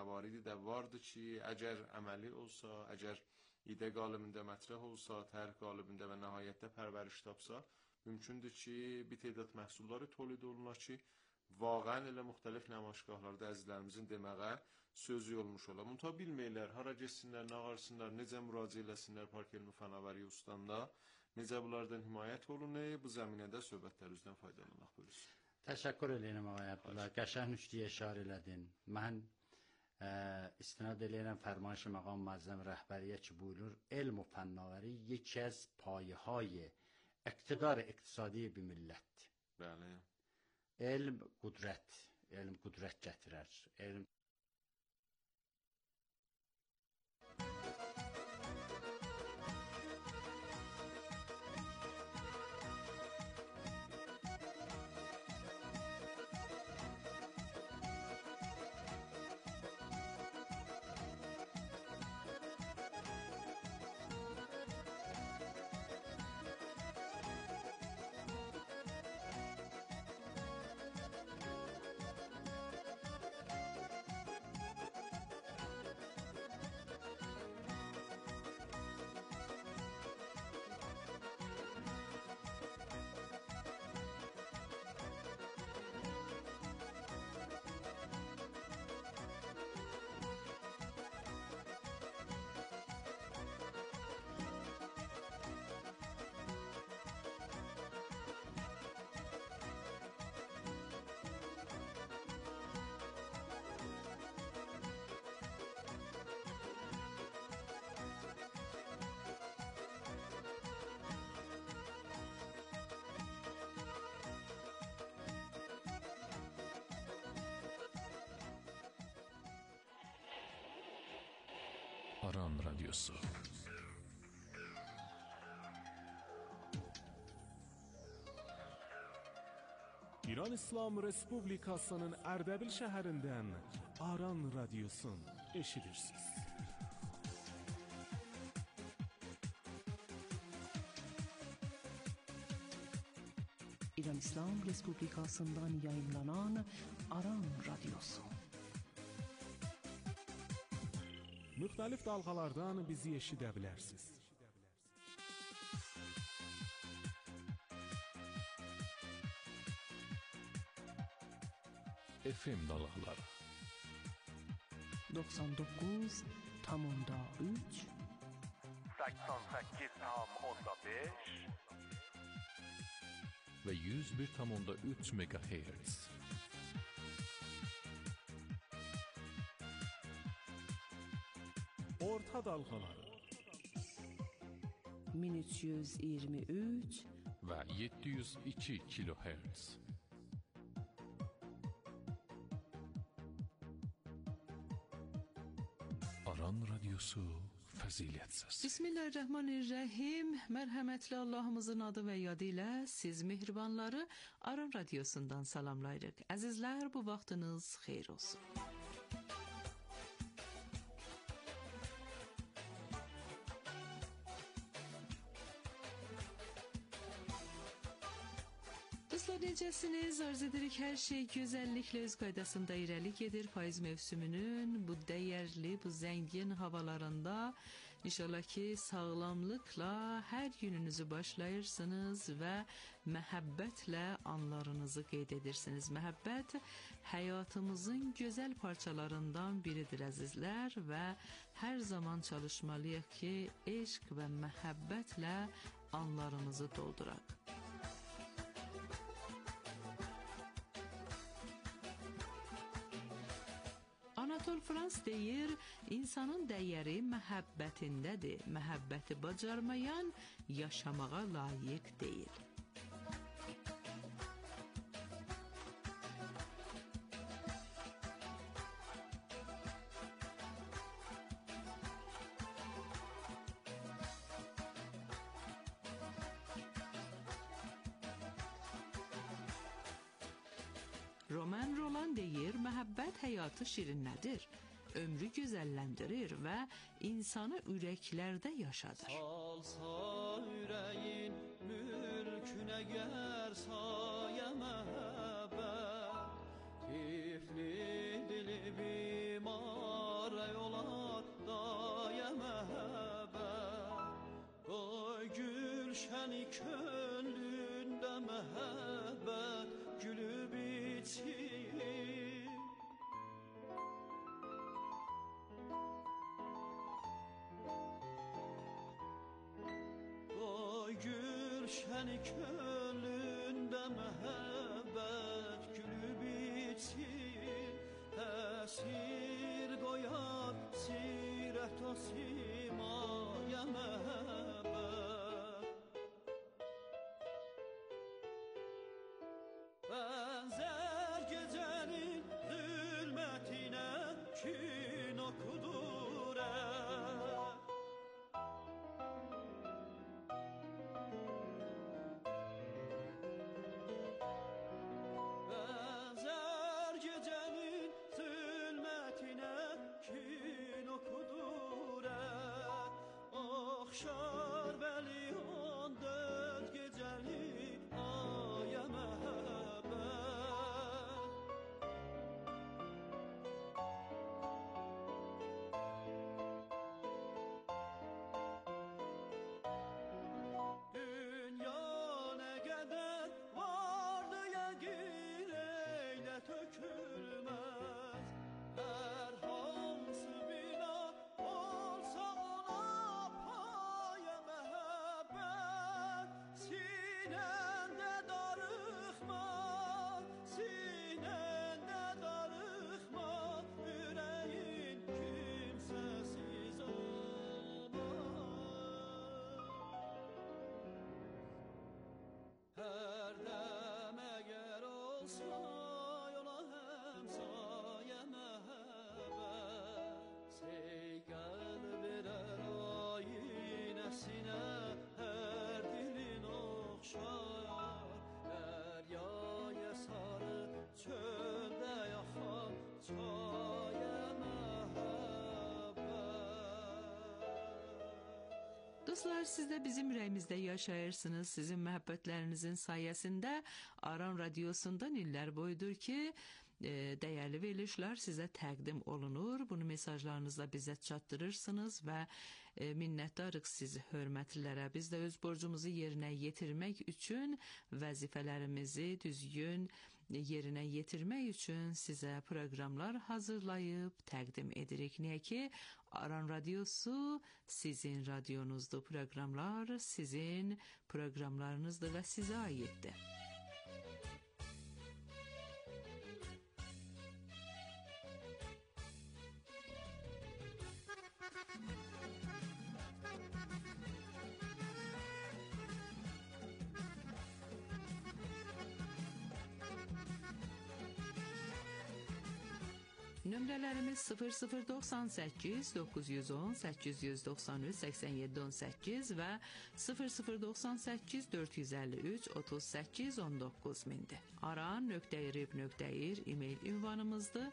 mavaridی də vardı ki, əgər əməli olsa, əgər idə qalibində mətrəh olsa, tərh qalibində və nəhayətdə pərvəriş tapsa, mümkündür ki, bir tədad məhsulları tolid olunlar ki, vaqəən elə müxtəlif namaişgahlarda əzizlərimizin deməyə sözü olmuş ola. Müntə bilməklər, hara geçsinlər, nə qarsınlar, necə müraciə eləsinlər Park Elmi Fənavəri Ustandə, necə bunlardan himayət olunur, bu zəminədə söhbətlər üzrdən faydalanaq buyursun. Təşəkkür edirəm ağay Abdullah. Qəşəng nüştəyə işarə elədin. Mən istinad edirəm fərmayış məqam müəzzəm rəhbəriyyə ki buyurur, elm و فناوری یکی از پایه‌های اقتدار اقتصادی bir millətdir. Bəli. Elm qudrət gətirər. Elm Aran Radyosu. İran İslam Respublikasının Ərdəbil şəhərindən Aran Radyosun eşidirsiniz. İran İslam Respublikasından yayınlanan Aran Radyosu. Müxtəlif dalğalardan bizi eşidə bilərsiniz. FM dalğaları 99.3 88.5 və 101.3 MHz. Orta dalğaları 1323 və 702 kHz. Aran Radyosu fəzilət səsi. Bismillahirrahmanirrahim. Mərhəmətli Allahımızın adı və yadı ilə siz mehribanları Aran Radyosundan salamlayırıq. Əzizlər, bu vaxtınız xeyir olsun. Necəsiniz? Arz edirik hər şey gözəlliklə öz qaydasında irəli gedir. Payız mövsümünün bu dəyərli, bu zəngin havalarında inşallah ki sağlamlıqla hər gününüzü başlayırsınız və məhəbbətlə anlarınızı qeyd edirsiniz. Məhəbbət həyatımızın gözəl parçalarından biridir əzizlər və hər zaman çalışmalıyıq ki eşq və məhəbbətlə anlarımızı dolduraq. Anatol Frans deyir, insanın dəyəri məhəbbətindədir. Məhəbbəti bacarmayan yaşamağa layiq deyil. Roman Roland deyir, məhəbbət həyatı şirinlədir, ömrü gözəlləndirir və insanı ürəklərdə yaşadır. Salsa ürəyin mülkünə gər sayə məhəbbət, tifli dili biman gülşeni könlünde mehabbet gülü biçir. Oy gülşeni könlünde mehabbet gülü biçir. Esir koyar siret o simaya mehabbet. Benzer gecenin zulmetine kin okudur benzer gecenin zulmetine kin okudur okşar beli 14 geceli aya mehabbet. Dünya ne kadar vardı yegin eyle tökülmez. Her hansı bina olsa ona paye mehabbet. Sinende darıkma, sinende darıkma, yüreğin kimsesiz olmaz. Her dem eğer olsa yola hemsaye mehabbet. Seygal birer ayinesine her dilin okşar. Deryaya sarı çölde yakan çaye mehabbet. Dostlar, siz de bizim ürəyimizdə yaşayırsınız. Sizin məhəbbətlərinizin sayəsində Aran Radiosundan illər boyudur ki, dəyərli verilişlər sizə təqdim olunur. Bunu mesajlarınızla bizə çatdırırsınız və minnətdarıq siz hörmətlilərə. Biz də öz borcumuzu yerinə yetirmək üçün, vəzifələrimizi düzgün yerinə yetirmək üçün sizə proqramlar hazırlayıb təqdim edirik. Niyə ki, Aran Radiosu sizin radyonuzdur. Proqramlar sizin proqramlarınızdır və sizə aiddir. Nömrələrimiz 0098 910 893 8718 və 0098 453 38 19000'dir. aran.irib.ir e-mail ünvanımızdır.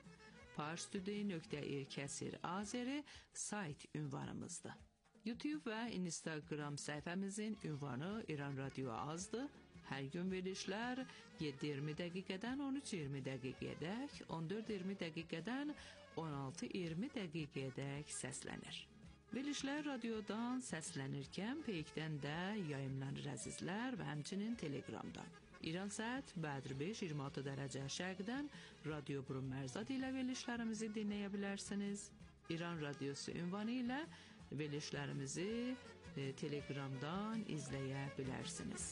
parstudi.ir/azeri sayt ünvanımızdır. YouTube və Instagram səhifəmizin ünvanı İran Radyo azdır. Hər gün verilişlər 7:20 dəqiqədən 13:20 dəqiqəyədək, 14:20 dəqiqədən 16:20 dəqiqəyədək səslənir. Verilişlər radiodan səslənirkən peykdən də yayımlanır əzizlər və həmçinin Telegramdan. İran saat Bədr 5:26 dərəcə şərqdən Radio Burun Mərzad ilə verilişlərimizi dinləyə bilərsiniz. İran Radiosu ünvanı ilə verilişlərimizi Telegramdan izləyə bilərsiniz.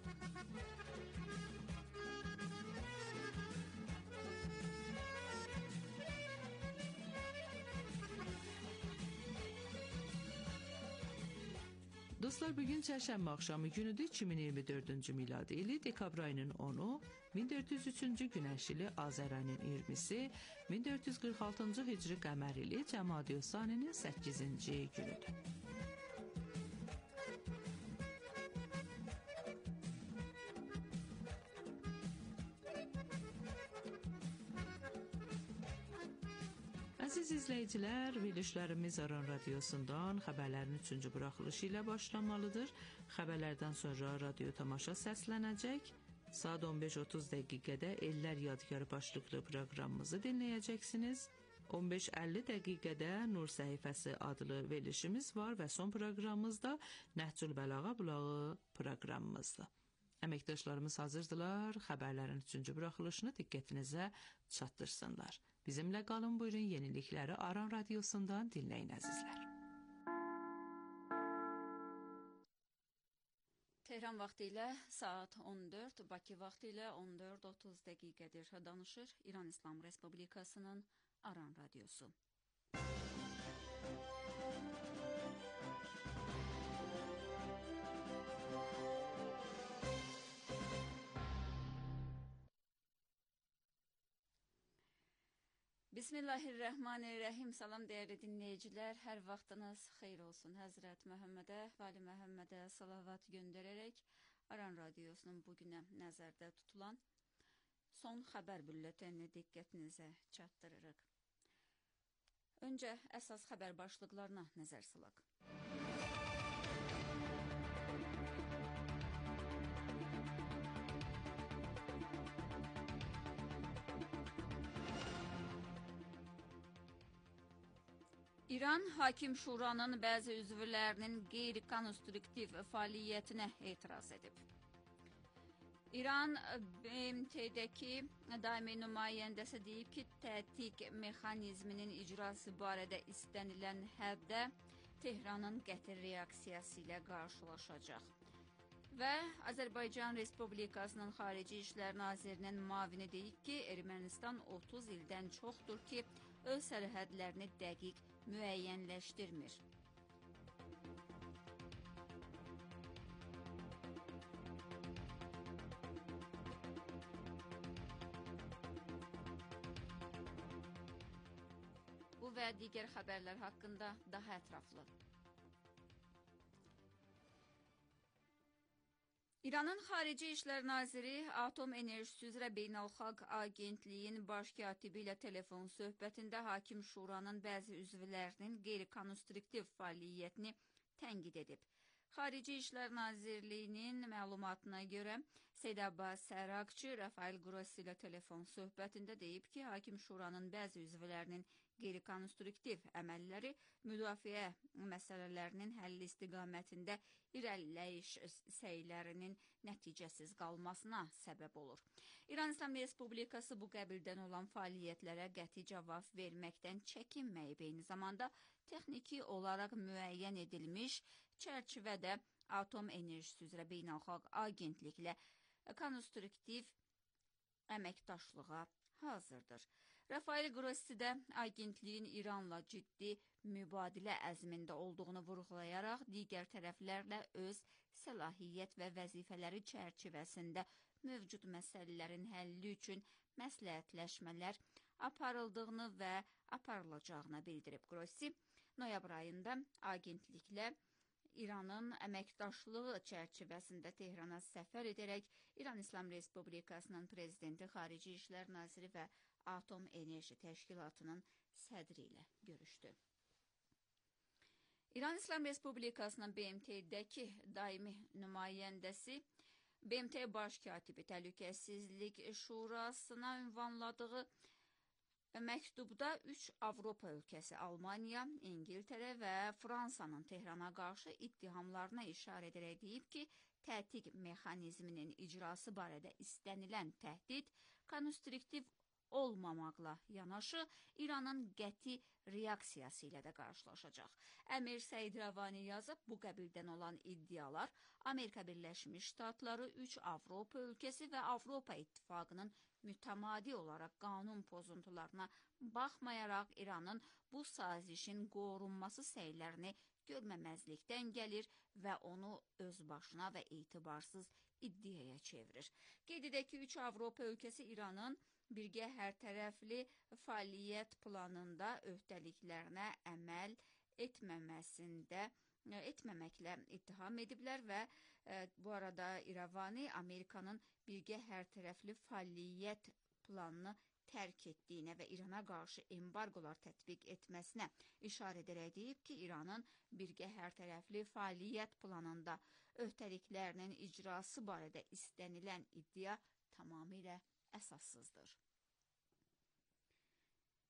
Dostlar, bugün çərşənbə axşamı günüdür. 2024-cü miladi ili dekabr ayının 10-u, 1403-cü günəş ili Azər ayının 20-si, 1446-cı hicri qəmər ili Cəmadi Saninin 8-ci günüdür. Əziz izləyicilər, verilişlərimiz Aran Radiosundan xəbərlərin 3-cü buraxılışı ilə başlamalıdır. Xəbərlərdən sonra radio tamaşa səslənəcək. Saat 15:30 dəqiqədə Ellər Yadgarı başlıqlı proqramımızı dinləyəcəksiniz. 15:50 dəqiqədə Nur Səhifəsi adlı verilişimiz var və son proqramımızda Nəhcül Bəlağa bulağı proqramımızdır. Əməkdaşlarımız hazırdılar, xəbərlərin 3-cü buraxılışını diqqətinizə çatdırsınlar. Bizimlə qalın, buyurun, yenilikləri Aran Radiosundan dinləyin əzizlər. Tehran vaxtı ilə saat 14, Bakı vaxtı ilə 14:30 dəqiqədir. Danışır İran İslam Respublikasının Aran Radiosu. Bismillahirrahmanirrahim. Salam dəyərli dinləyicilər. Hər vaxtınız xeyir olsun. Həzrət Məhəmmədə, Vali Məhəmmədə salavat göndərərək Aran Radiosunun bugünə nəzərdə tutulan son xəbər bülletenini diqqətinizə çatdırırıq. Öncə əsas xəbər başlıqlarına nəzər salaq. İran Hakim Şuranın bəzi üzvlərinin qeyri-konstruktiv fəaliyyətinə etiraz edib. İran BMT-dəki daimi nümayəndəsi deyib ki, tətbiq mexanizminin icrası barədə istənilən həddə Tehranın qəti reaksiyası ilə qarşılaşacaq. Və Azərbaycan Respublikasının Xarici İşlər Nazirinin müavini deyib ki, Ermənistan 30 ildən çoxdur ki, öz sərhədlərini dəqiq müəyyənləşdirmir. Bu və digər xəbərlər haqqında daha ətraflı. İranın Xarici İşlər Naziri Atom Enerjisi üzrə Beynəlxalq Agentliyin baş katibi ilə telefon söhbətində Hakim Şuranın bəzi üzvlərinin qeyri-konstruktiv fəaliyyətini tənqid edib. Xarici İşlər Nazirliyinin məlumatına görə Seyid Abbas Səraqçı Rafael Grossi ilə telefon söhbətində deyib ki, Hakim Şuranın bəzi üzvlərinin qeyri-konstruktiv əməlləri müdafiə məsələlərinin həlli istiqamətində irəliləyiş səylərinin nəticəsiz qalmasına səbəb olur. İran İslam Respublikası bu qəbildən olan fəaliyyətlərə qəti cavab verməkdən çəkinməyib, eyni zamanda texniki olaraq müəyyən edilmiş çərçivədə Atom Enerjisi üzrə Beynəlxalq Agentliklə konstruktiv əməkdaşlığa hazırdır. Rafael Grossi də agentliyin İranla ciddi mübadilə əzmində olduğunu vurğulayaraq digər tərəflərlə öz səlahiyyət və vəzifələri çərçivəsində mövcud məsələlərin həlli üçün məsləhətləşmələr aparıldığını və aparılacağını bildirib. Grossi noyabr ayında agentliklə İranın əməkdaşlığı çərçivəsində Tehrana səfər edərək İran İslam Respublikasının prezidenti, Xarici İşlər Naziri və Atom Enerji Təşkilatının sədri ilə görüşdü. İran İslam Respublikasının BMT-dəki daimi nümayəndəsi, BMT baş katibi Təhlükəsizlik Şurasına ünvanladığı məktubda 3 Avropa ölkəsi Almaniya, İngiltərə və Fransanın Tehrana qarşı ittihamlarına işarə edərək deyib ki, tətbiq mexanizminin icrası barədə istənilən təhdid konstruktiv olmamaqla yanaşı İranın qəti reaksiyası ilə də qarşılaşacaq. Əmir Səid Ravani yazıb, bu qəbildən olan iddialar Amerika Birləşmiş Ştatları, 3 Avropa ölkəsi və Avropa İttifaqının mütəmadi olaraq qanun pozuntularına baxmayaraq İranın bu sazişin qorunması səylərini görməməzlikdən gəlir və onu öz başına və etibarsız iddiaya çevirir. Qeyd edək ki, 3 Avropa ölkəsi İranın birgə hərtərəfli fəaliyyət planında öhdəliklərinə əməl etməməklə ittiham ediblər və bu arada İrəvani Amerikanın birgə hərtərəfli fəaliyyət planını tərk etdiyinə və İrana qarşı embargolar tətbiq etməsinə işarə edərək deyib ki, İranın birgə hərtərəfli fəaliyyət planında öhdəliklərinin icrası barədə istənilən iddia tamamilə əsassızdır.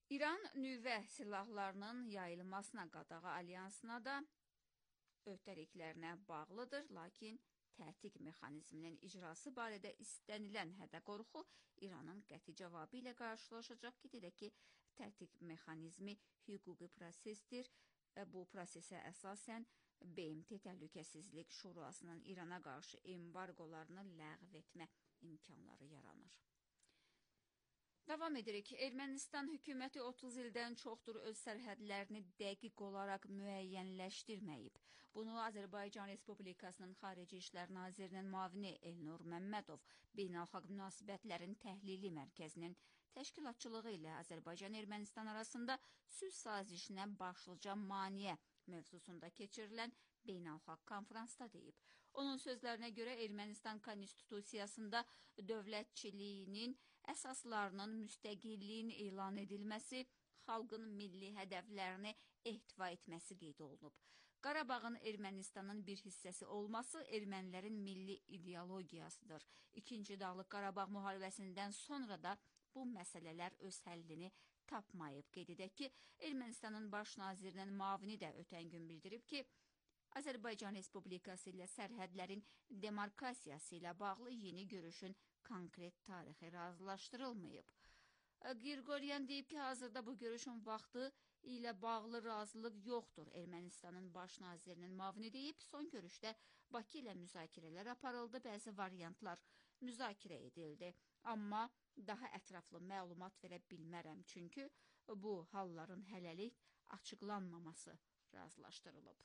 İran nüvə silahlarının yayılmasına qadağa alyansına da öhdəliklərinə bağlıdır, lakin tətik mexanizminin icrası barədə istənilən hədə-qorxu İranın qəti cavabı ilə qarşılaşacaq. Qeyd edək ki, tətik mexanizmi hüquqi prosesdir. Bu prosesə əsasən BMT Təhlükəsizlik Şurasının İrana qarşı embargolarını ləğv etmə imkanları yaranır. Davam edirik. Ermənistan hökuməti 30 ildən çoxdur öz sərhədlərini dəqiq olaraq müəyyənləşdirməyib. Bunu Azərbaycan Respublikasının Xarici İşlər Nazirinin müavini Elnur Məmmədov Beynəlxalq Münasibətlərin Təhlili Mərkəzinin təşkilatçılığı ilə Azərbaycan-Ermənistan arasında sülh sazişinə başlıca maneə mövzusunda keçirilən beynəlxalq konferansda deyib. Onun sözlərinə görə Ermənistan konstitusiyasında dövlətçiliyinin əsaslarının müstəqilliyin elan edilməsi, xalqın milli hədəflərini ehtiva etməsi qeyd olunub. Qarabağın Ermənistanın bir hissəsi olması ermənilərin milli ideologiyasıdır. İkinci Dağlıq Qarabağ müharibəsindən sonra da bu məsələlər öz həllini tapmayıb. Qeyd edək ki, Ermənistanın baş nazirinin müavini də ötən gün bildirib ki, Azərbaycan Respublikası ilə sərhədlərin demarkasiyası ilə bağlı yeni görüşün konkret tarixi razılaşdırılmayıb. Qirqoryan deyib ki, hazırda bu görüşün vaxtı ilə bağlı razılıq yoxdur. Ermənistanın baş nazirinin müavini deyib, son görüşdə Bakı ilə müzakirələr aparıldı, bəzi variantlar müzakirə edildi. Amma daha ətraflı məlumat verə bilmərəm, çünki bu halların hələlik açıqlanmaması razılaşdırılıb.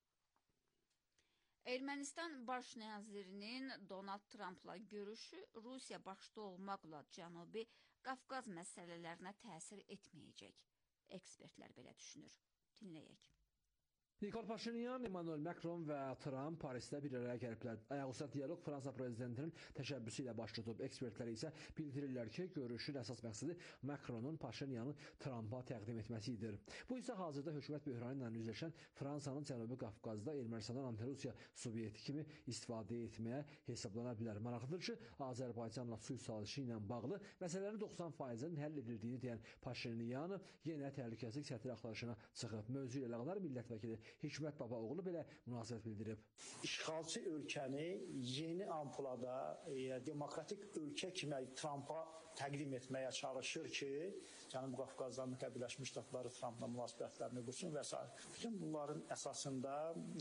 Ermənistan baş nazirinin Donald Trumpla görüşü Rusiya başda olmaqla Cənubi Qafqaz məsələlərinə təsir etməyəcək. Ekspertlər belə düşünür. Dinləyək. Nikol Paşinyan, Emmanuel Macron və Trump Parisdə bir araya gəliblər. Ayaqüstə dialoq Fransa prezidentinin təşəbbüsü ilə baş tutub. Ekspertlər isə bildirirlər ki, görüşün əsas məqsədi Macronun Paşinyanı Trumpa təqdim etməsidir. Bu isə hazırda hökumət böhranı ilə üzləşən Fransanın Cənubi Qafqazda Ermənistandan anti-Rusiya subyekti kimi istifadə etməyə hesablana bilər. Maraqlıdır ki, Azərbaycanla sülh sazişi ilə bağlı məsələlərin 90%-nin həll edildiyini deyən Paşinyan yenə təhlükəsizlik səthli axtarışına çıxıb. Mövzu ilə əlaqədar millət vəkili Hikmət Babaoğlu belə münasibət bildirib. İşğalçı ölkəni yeni ampulada demokratik ölkə kimi Trumpa təqdim etməyə çalışır ki, Cənubi Qafqazdan Birləşmiş Ştatları Trumpla münasibətlərini qursun və s. Bütün bunların əsasında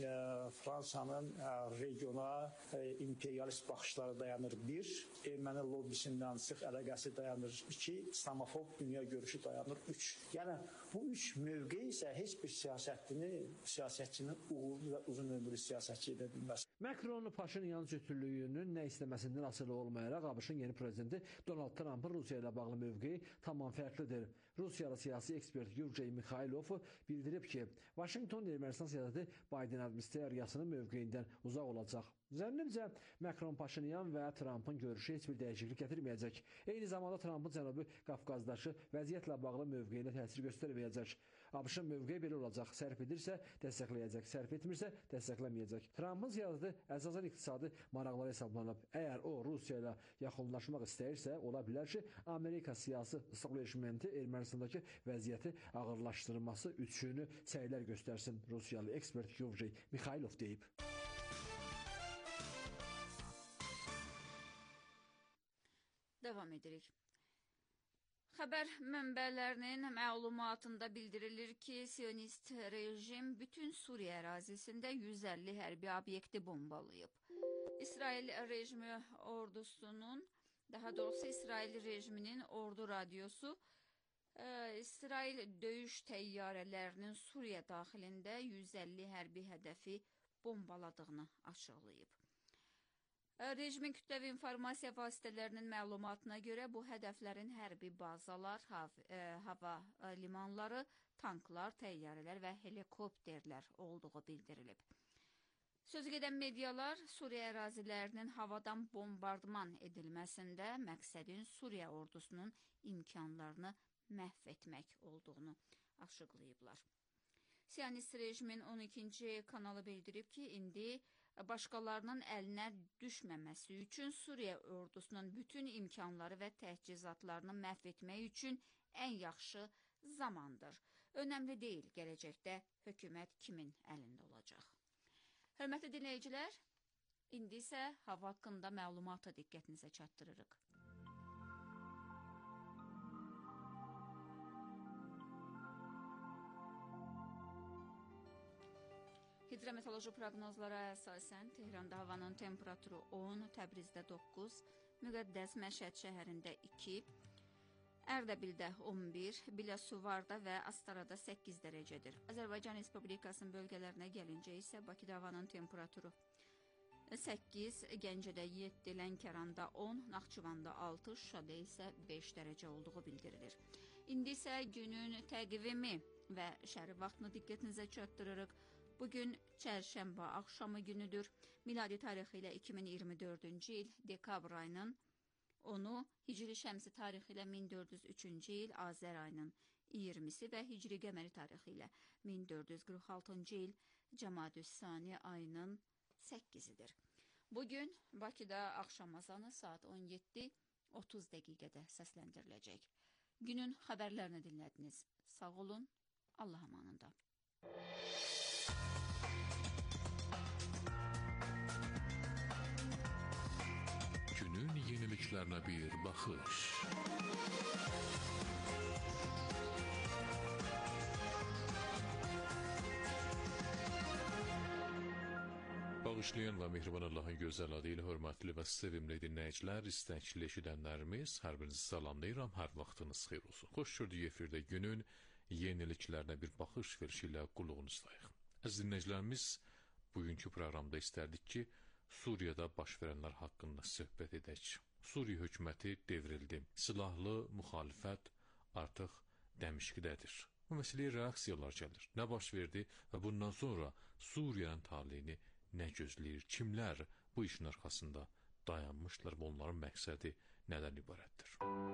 Fransanın regiona imperialist baxışları dayanır. Bir, erməni lobbisindən sıx əlaqəsi dayanır. İki, islamofob dünya görüşü dayanır. Üç, yəni bu üç mövqe isə heç bir siyasətçinin uğurlu və uzun ömürlü siyasətçi edə bilməz. Macron Paşinyan cütlüyünün nə istəməsindən asılı olmayaraq ABŞ-ın yeni prezidenti Donald Trump'ın Rusiya ilə bağlı mövqeyi tamam fərqlidir. Rusiyalı siyasi ekspert Yurgey Mikhailov bildirib ki, Washington Ermənistan siyasəti Biden administrasiyasının mövqeyindən uzaq olacaq. Zənnimcə, Macron, Paşinyan və Trump'ın görüşü heç bir dəyişiklik gətirməyəcək. Eyni zamanda Trump'ın Cənubi Qafqazdakı vəziyyətlə bağlı mövqeyinə təsir göstərməyəcək. ABŞ-ın mövqeyi belə olacaq. Sərf edirsə, dəstəkləyəcək. Sərf etmirsə, dəstəkləməyəcək. Trump'ın siyasəti əsasən iqtisadi maraqları hesablanıb. Əgər o, Rusiya ilə yaxınlaşmaq istəyirsə, ola bilər ki, Amerika siyasi establishmenti Ermənistandakı vəziyyəti ağırlaşdırması üçünü səylər göstərsin. Rusiyalı ekspert Yevgey Mikhailov deyib. Davam edirik. Xəbər mənbələrinin məlumatında bildirilir ki, Siyonist rejim bütün Suriya ərazisində 150 hərbi obyekti bombalayıb. İsrail rejimi ordusunun, daha doğrusu İsrail rejiminin ordu radiosu İsrail döyüş təyyarələrinin Suriya daxilində 150 hərbi hədəfi bombaladığını açıqlayıb. Rejimin kütləvi informasiya vasitələrinin məlumatına görə bu hədəflərin hərbi bazalar, hava limanları, tanklar, təyyarələr və helikopterlər olduğu bildirilib. Sözü gedən medialar Suriya ərazilərinin havadan bombardman edilməsində məqsədin Suriya ordusunun imkanlarını məhv etmək olduğunu açıqlayıblar. Siyonist rejimin 12-ci kanalı bildirib ki, indi başqalarının əlinə düşməməsi üçün Suriya ordusunun bütün imkanları və təchizatlarını məhv etmək üçün ən yaxşı zamandır. Önəmli deyil gələcəkdə hökumət kimin əlində olacaq. Hörmətli dinləyicilər, indi isə hava haqqında məlumatı diqqətinizə çatdırırıq. Hidrometeoroloji proqnozlara əsasən Tehranda havanın temperaturu 10, Təbrizdə 9, Müqəddəs Məşəd şəhərində 2, Ərdəbildə 11, Biləsuvarda və Astarada 8 dərəcədir. Azərbaycan Respublikasının bölgələrinə gəlincə isə Bakıda havanın temperaturu 8, Gəncədə 7, Lənkəranda 10, Naxçıvanda 6, Şuşada isə 5 dərəcə olduğu bildirilir. İndi isə günün təqvimi və şəhəri vaxtını diqqətinizə çatdırırıq. Bugün çərşənbə axşamı günüdür. Miladi tarixi ilə 2024-cü il dekabr ayının 10-u, Hicri şəmsi tarixi ilə 1403-cü il Azər ayının 20-si və Hicri qəməri tarixi ilə 1446-cı il Cəmadüs-Sani ayının 8-idir. Bugün Bakıda axşam azanı saat 17:30 dəqiqədə səsləndiriləcək. Günün xəbərlərini dinlədiniz. Sağ olun, Allah amanında. Günün yeniliklerine bir bakış. Bağışlayan və mehriban Allahın gözəl adı ilə hörmətli və sevimli dinləyicilər, istəkli eşidənlərimiz, hər birinizi salamlayıram, hər vaxtınız xeyir olsun. Xoş gördük efirdə günün yeniliklərinə bir baxış verişi ilə qulluğunuzdayıq. Əziz dinləyicilərimiz, bugünkü proqramda istərdik ki, Suriyada baş verənlər haqqında söhbət edək. Suriya hökuməti devrildi. Silahlı müxalifət artıq Dəmişqdədir. Bu məsələyə reaksiyalar gəlir. Nə baş verdi və bundan sonra Suriyanın taleyini nə gözləyir? Kimlər bu işin arxasında dayanmışlar və onların məqsədi nədən ibarətdir?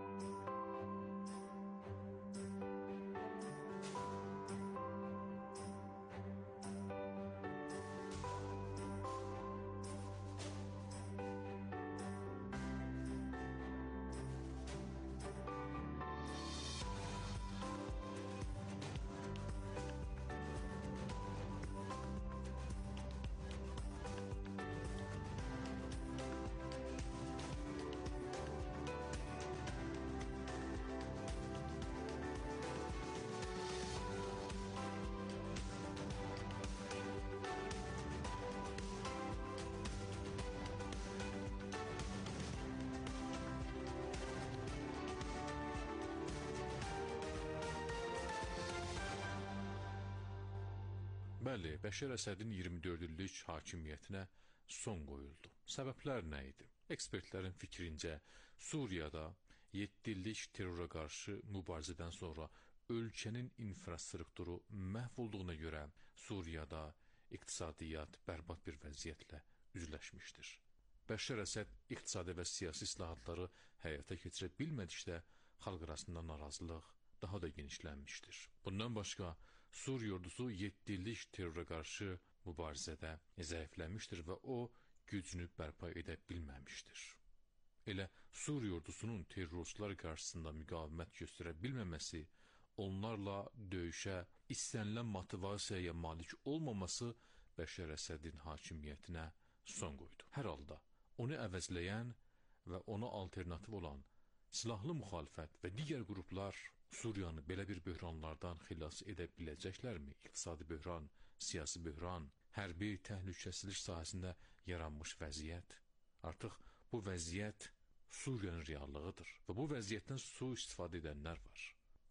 Bəli, Bəşər Əsədin 24 illik hakimiyyətinə son qoyuldu. Səbəblər nə idi? Ekspertlərin fikrincə, Suriyada 7 illik terrora qarşı mübarizədən sonra ölkənin infrastrukturu məhv olduğuna görə Suriyada iqtisadiyyat bərbad bir vəziyyətlə üzləşmişdir. Bəşər Əsəd iqtisadi və siyasi islahatları həyata keçirə bilmədikdə xalq arasında narazılıq daha da genişlənmişdir. Bundan başqa, Suriya ordusu 7 illik terrora qarşı mübarizədə zəifləmişdir və o gücünü bərpa edə bilməmişdir. Elə Suriya ordusunun terrorçular qarşısında müqavimət göstərə bilməməsi, onlarla döyüşə istənilən motivasiyaya malik olmaması Bəşər Əsədin hakimiyyətinə son qoydu. Hər halda onu əvəzləyən və ona alternativ olan silahlı müxalifət və digər qruplar Suriyanı belə bir böhranlardan xilas edə biləcəklərmi? İqtisadi böhran, siyasi böhran, hərbi təhlükəsizlik sahəsində yaranmış vəziyyət. Artıq bu vəziyyət Suriyanın reallığıdır və bu vəziyyətdən sui-istifadə edənlər var.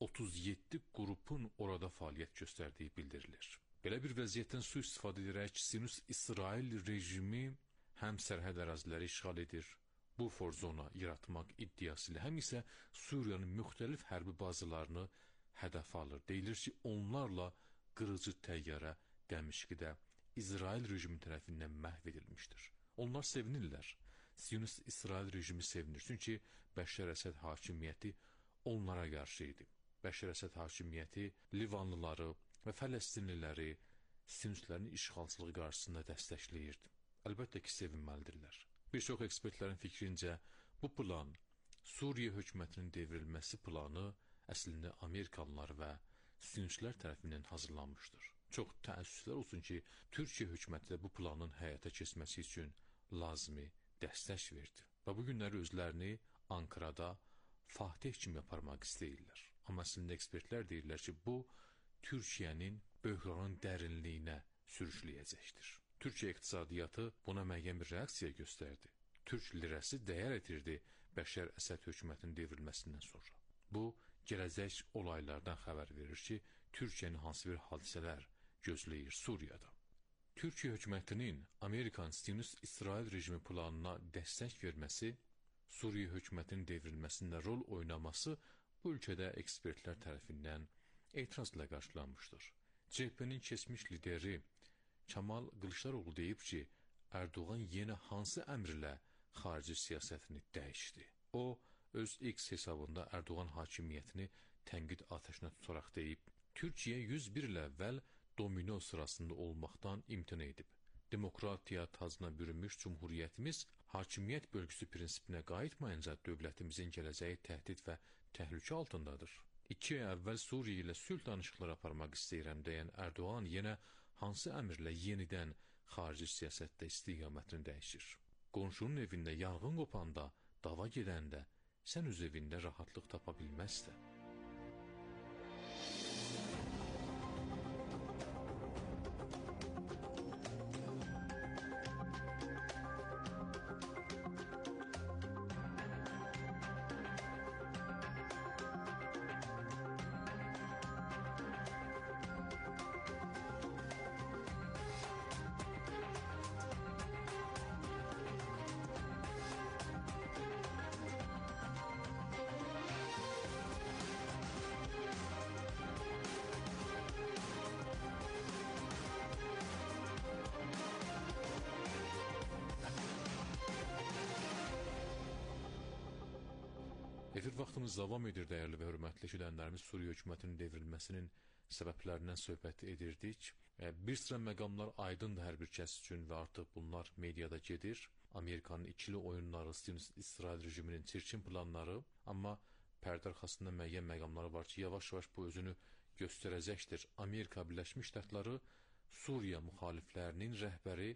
37 qrupun orada fəaliyyət göstərdiyi bildirilir. Belə bir vəziyyətdən sui-istifadə edərək Sinus-İsrail rejimi həm sərhəd əraziləri işğal edir, bu forzona yaratmaq iddiası ilə həm isə Suriyanın müxtəlif hərbi bazalarını hədəf alır. Deyilir ki, onlarla qırıcı təyyarə Dəmişqidə İsrail rejimi tərəfindən məhv edilmişdir. Onlar sevinirlər. Sinus-İsrail rejimi sevinir. Çünki Bəşər Əsəd hakimiyyəti onlara qarşı idi. Bəşər Əsəd hakimiyyəti Livanlıları və Fələstinliləri Sinuslərin işğalçılığı qarşısında dəstəkləyirdi. Əlbəttə ki, sevinməlidirlər. Bir çox ekspertlərin fikrincə, bu plan, Suriya hökumətinin devrilməsi planı əslində Amerikalılar və Siyonistlər tərəfindən hazırlanmışdır. Çox təəssüflər olsun ki, Türkiyə hökuməti də bu planın həyata keçməsi üçün lazımi dəstək verdi. Və bu günləri özlərini Ankarada Fatih kimi aparmaq istəyirlər. Amma əslində ekspertlər deyirlər ki, bu Türkiyənin böhranın dərinliyinə sürükləyəcəkdir. Türkiyə iqtisadiyyatı buna müəyyən bir reaksiya göstərdi. Türk lirəsi dəyər itirdi Bəşər Əsəd hökumətinin devrilməsindən sonra. Bu, gələcək olaylardan xəbər verir ki, Türkiyənin hansı bir hadisələr gözləyir Suriyada. Türkiyə hökumətinin Amerikan Siyonist İsrail rejimi planına dəstək verməsi, Suriya hökumətinin devrilməsində rol oynaması bu ölkədə ekspertlər tərəfindən etirazla qarşılanmışdır. CHP-nin keçmiş lideri Kemal Kılıçdaroğlu deyib ki, Erdoğan yenə hansı əmrlə xarici siyasətini dəyişdi. O, öz X hesabında Erdoğan hakimiyyətini tənqid atəşinə tutaraq deyib, Türkiyə 101 il əvvəl domino sırasında olmaqdan imtina edib. Demokratiya tacına bürünmüş cumhuriyyətimiz hakimiyyət bölgüsü prinsipinə qayıtmayınca dövlətimizin gələcəyi təhdid və təhlükə altındadır. 2 ay əvvəl Suriya ilə sülh danışıqları aparmaq istəyirəm deyən Erdoğan yenə hansı əmrlə yenidən xarici siyasətdə istiqamətini dəyişir. Qonşunun evində yanğın qopanda, dava gedəndə sən öz evində rahatlıq tapa bilməzsən. Efir vaxtımız davam edir, dəyərli və hörmətli eşidənlərimiz. Suriya hökumətinin devrilməsinin səbəblərindən söhbət edirdik. Bir sıra məqamlar aydındır hər bir kəs üçün və artıq bunlar mediada gedir. Amerikanın ikili oyunları, Siyonist İsrail rejiminin çirkin planları, amma pərdə arxasında müəyyən məqamlar var ki, yavaş-yavaş bu özünü göstərəcəkdir. Amerika Birləşmiş Ştatları Suriya müxaliflərinin rəhbəri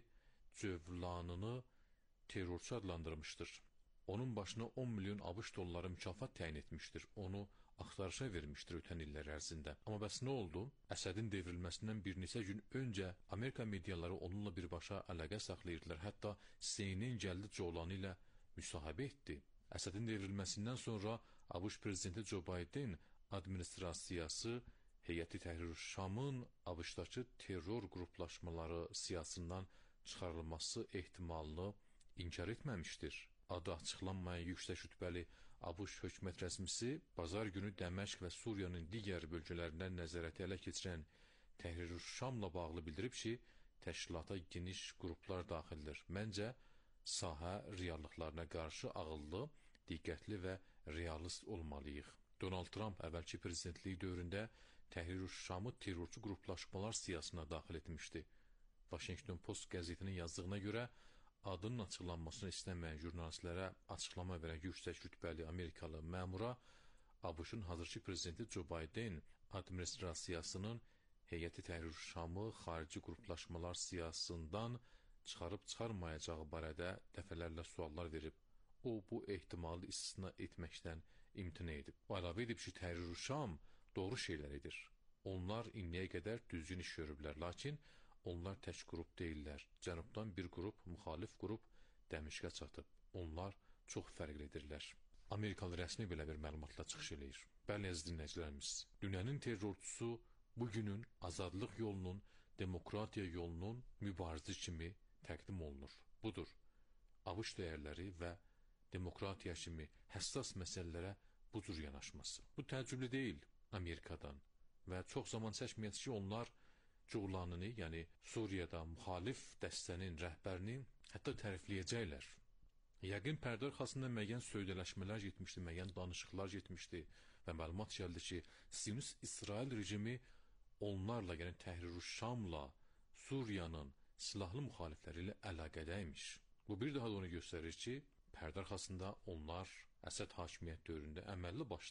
Cövlanını terrorçu adlandırmışdır. Onun başına 10 milyon ABŞ dolları mükafat təyin etmişdir. Onu axtarışa vermişdir ötən illər ərzində. Amma bəs nə oldu? Əsədin devrilməsindən bir neçə gün öncə Amerika mediaları onunla birbaşa əlaqə saxlayırdılar. Hətta CNN gəldi Cövlanı ilə müsahibə etdi. Əsədin devrilməsindən sonra ABŞ prezidenti Joe Biden administrasiyası Heyəti Təhrir Şamın ABŞ-dakı terror qruplaşmaları siyasından çıxarılması ehtimalını inkar etməmişdir. Adı açıqlanmayan yüksək rütbəli ABŞ hökumət rəsmisi bazar günü Dəməşq və Suriyanın digər bölgələrindən nəzarəti ələ keçirən Təhrir Şamla bağlı bildirib ki, təşkilata geniş qruplar daxildir. Məncə, sahə reallıqlarına qarşı ağıllı, diqqətli və realist olmalıyıq. Donald Trump əvvəlki prezidentliyi dövründə Təhrir Şamı terrorçu qruplaşmalar siyasına daxil etmişdi. Washington Post qəzetinin yazdığına görə, adının açıqlanmasını istəməyən jurnalistlərə açıqlama verən yüksək rütbəli Amerikalı məmura ABŞ-ın hazırki prezidenti Joe Biden administrasiyasının Heyəti Təhrir Şamı xarici qruplaşmalar siyasından çıxarıb-çıxarmayacağı barədə dəfələrlə suallar verib. O, bu ehtimalı istisna etməkdən imtina edib. O, əlavə edib ki, Təhrir Şam doğru şeylər edir. Onlar indiyə qədər düzgün iş görüblər, lakin onlar tək qrup deyirlər. Cənubdan bir qrup, müxalif qrup Dəmişqə çatıb. Onlar çox fərqlidirlər. Amerikalı rəsmi belə bir məlumatla çıxış eləyir. Bəli, əziz dinləyicilərimiz, dünyanın terrorçusu bugünün azadlıq yolunun, demokratiya yolunun mübarizəsi kimi təqdim olunur. Budur, ABŞ dəyərləri və demokratiya kimi həssas məsələlərə bu cür yanaşması. Bu təəccüblü deyil Amerikadan və çox zaman çəkməyəcək ki, onlar Cövlanını, yəni Suriyada müxalif dəstənin rəhbərini hətta tərifləyəcəklər. Yəqin pərdə arxasında müəyyən söydələşmələr getmişdi, müəyyən danışıqlar getmişdi və məlumat gəldi ki, Siyonist İsrail rejimi onlarla, yəni Təhrir Şamla Suriyanın silahlı müxalifləri ilə əlaqədəymiş. Bu bir daha da onu göstərir ki, pərdə arxasında onlar Əsəd hakimiyyət dövründə əməlli başlı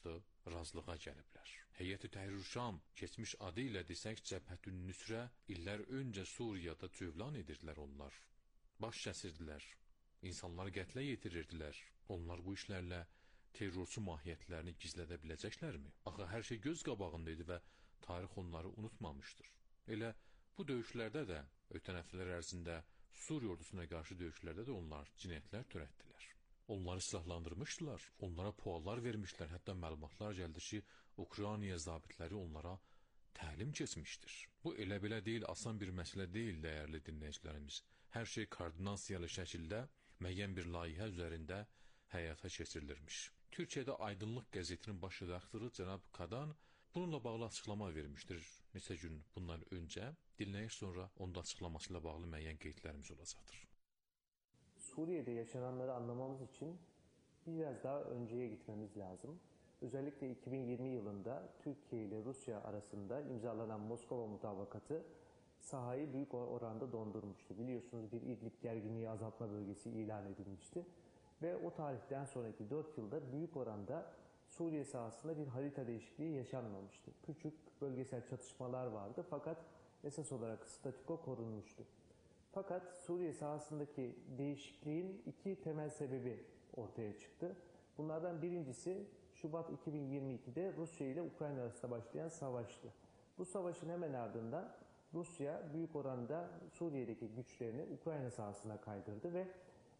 razılığa gəliblər. Heyəti Təhrir Şam, keçmiş adı ilə desək Cəbhətün Nüsrə, illər öncə Suriyada cövlan edirdilər onlar. Baş kəsirdilər, insanları qətlə yetirirdilər. Onlar bu işlərlə terrorçu mahiyyətlərini gizlədə biləcəklərmi? Axı hər şey göz qabağında idi və tarix onları unutmamışdır. Elə bu döyüşlərdə də, ötən həftələr ərzində Suriya ordusuna qarşı döyüşlərdə də onlar cinayətlər törətdilər. Onları silahlandırmışdılar, onlara puallar vermişlər, hətta məlumatlar gəldi ki, Ukrayna zabitləri onlara təlim keçmişdir. Bu elə belə deyil, asan bir məsələ deyil, dəyərli dinləyicilərimiz. Hər şey koordinasiyalı şəkildə müəyyən bir layihə üzərində həyata keçirilirmiş. Türkiyədə Aydınlıq qəzetinin baş redaktoru cənab Kadan bununla bağlı açıqlama vermişdir neçə gün bundan öncə. Dinləyək, sonra onun da açıqlaması ilə bağlı müəyyən qeydlərimiz olacaqdır. Suriye'de yaşananları anlamamız için biraz daha önceye gitmemiz lazım. Özellikle 2020 yılında Türkiye ile Rusya arasında imzalanan Moskova mutabakatı sahayı büyük oranda dondurmuştu. Biliyorsunuz bir İdlib gerginliği azaltma bölgesi ilan edilmişti. Ve o tarihten sonraki 4 yılda büyük oranda Suriye sahasında bir harita değişikliği yaşanmamıştı. Küçük bölgesel çatışmalar vardı fakat esas olarak statüko korunmuştu. Fakat Suriye sahasındaki değişikliğin iki temel sebebi ortaya çıktı. Bunlardan birincisi Şubat 2022'de Rusya ile Ukrayna arasında başlayan savaştı. Bu savaşın hemen ardından Rusya büyük oranda Suriye'deki güçlerini Ukrayna sahasına kaydırdı ve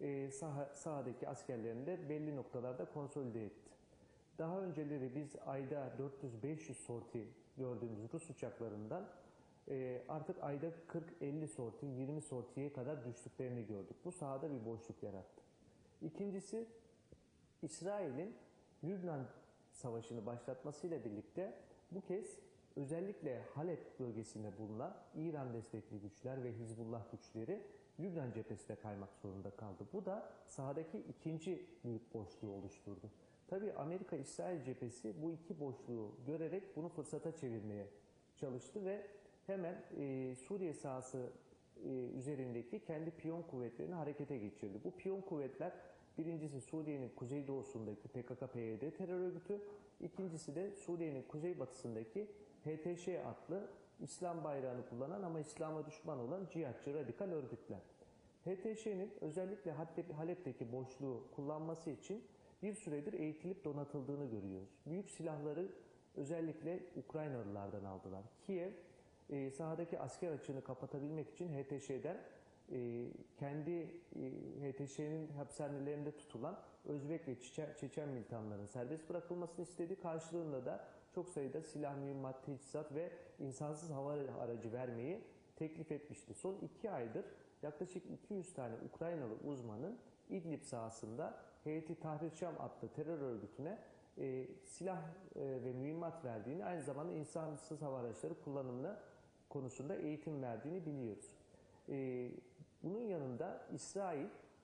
sahadaki askerlerini de belli noktalarda konsolide etti. Daha önceleri biz ayda 400-500 sorti gördüğümüz Rus uçaklarından artık ayda 40-50 sorti, 20 sortiye kadar düştüklerini gördük. Bu sahada bir boşluk yarattı. İkincisi, İsrail'in Lübnan Savaşı'nı başlatmasıyla birlikte bu kez özellikle Halep bölgesinde bulunan İran destekli güçler ve Hizbullah güçleri Lübnan cephesine kaymak zorunda kaldı. Bu da sahadaki ikinci büyük boşluğu oluşturdu. Tabii Amerika-İsrail cephesi bu iki boşluğu görerek bunu fırsata çevirmeye çalıştı ve hemen Suriye sahası üzerindeki kendi piyon kuvvetlerini harekete geçirdi. Bu piyon kuvvetler birincisi Suriye'nin kuzeydoğusundaki PKK-PYD terör örgütü, ikincisi de Suriye'nin kuzeybatısındaki HTŞ adlı İslam bayrağını kullanan ama İslam'a düşman olan cihatçı radikal örgütler. HTŞ'nin özellikle Halep'teki boşluğu kullanması için bir süredir eğitilip donatıldığını görüyoruz. Büyük silahları özellikle Ukraynalılardan aldılar. Kiev sahadaki asker açığını kapatabilmek için HTŞ'den kendi HTŞ'nin hapishanelerinde tutulan Özbek ve Çeçen militanların serbest bırakılmasını istedi. Karşılığında da çok sayıda silah, mühimmat, teçhizat ve insansız hava aracı vermeyi teklif etmişti. Son 2 aydır yaklaşık 200 tane Ukraynalı uzmanın İdlib sahasında Heyeti Tahrir Şam adlı terör örgütüne silah ve mühimmat verdiğini, aynı zamanda insansız hava araçları kullanımına konusunda eğitim verdiğini biliyoruz. Bunun yanında İsrail,